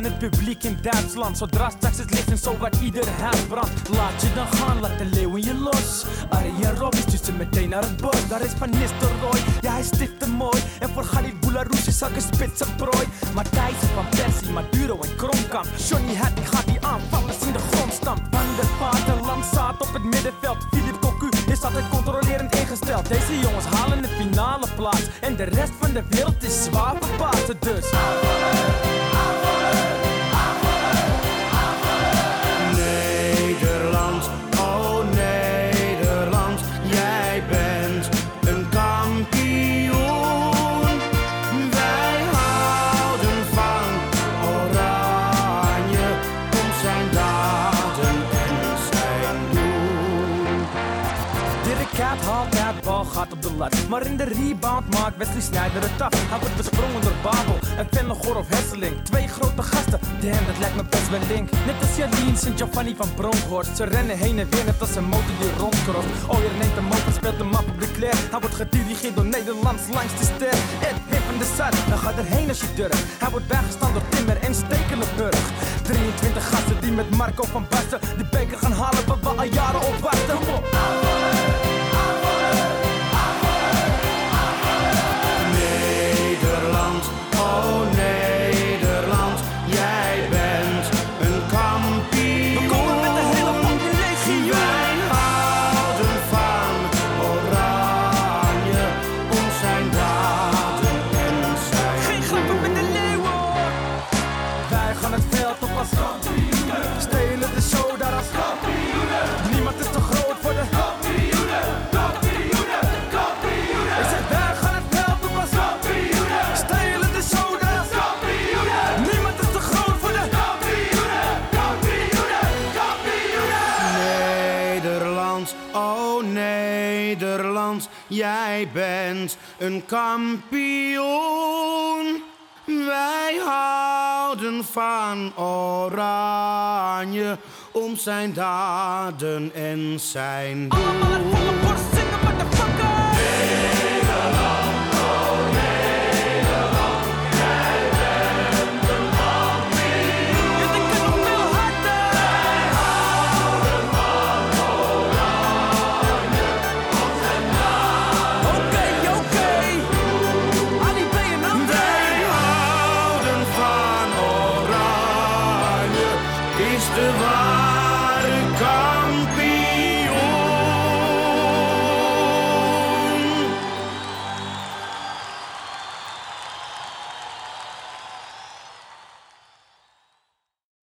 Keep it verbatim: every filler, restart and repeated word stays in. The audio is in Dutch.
aan het publiek in Duitsland. Zodra straks het licht en zo waar ieder huis brandt. Laat je dan gaan, laat de leeuw in je los. Arie en Robbie stuurt meteen naar het bos. Daar is Van Nistelrooy, ja hij stift te mooi. En voor Khalid Boularoes is elke spitse prooi. Matthijs van Persie, Maduro en Kronkamp. Johnny Hattie gaat die aanvallers in de grond stampt. Van der Vaart en Landsaat op het middenveld. Philippe Cocu is altijd controlerend ingesteld. Deze jongens halen de finale plaats. En de rest van de wereld is zwaar verbaasd dus. Nederland, oh Nederland, jij bent een kampioen. Wij houden van Oranje, om zijn daden en zijn doen. Dirk Kuyt haalt uit, bal gaat op de lat. Maar in de rebound maakt Wesley Sneijder het af. Hij wordt besprongen door Babel en Vennegoor of Hesseling. Twee grote gasten, damn dat lijkt me best wel link. Net als Jolien, Sint-Giovanni van Bronkhorst. Ze rennen heen en weer net als een motor die rondkrost. Ooyer neemt de motor, speelt de map op de kleur. Hij wordt gedirigeerd door Nederlands langste ster. Ed Hip van de Zuid, dan gaat erheen als je durft. Hij wordt bijgestaan door Timmer en Stekelenburg. drieëntwintig gasten die met Marco van Basten de beker gaan halen waar we al jaren op wachten. Kom op. Nederland, oh Nederland, jij bent een kampioen. We komen met de hele fucking legio. Wij houden van Oranje, om zijn daden en zijn Geen grappen met de leeuwen. Wij gaan het veld op als kampioenen. Stelen de show daar als kampioenen. Niemand is te groot voor de kampioenen. Kampioenen, kampioenen. Ik zeg wij gaan het veld op als kampioenen. Stelen de show daar als kampioenen. Niemand is te groot voor de kampioenen. Kampioenen, kampioenen. Nederland, oh Nederland, jij bent een kampioen. Wij houden van Oranje, om zijn daden en zijn doen. Allemaal het volle borst zingen, motherfucker. Nederland, oh Nederland, jij bent een kampioen. Ja, ik kan nog veel harder. Wij houden van Oranje, om zijn daden. Oké, oké. Ali B en André. Wij houden van Oranje, is de ware kampioen.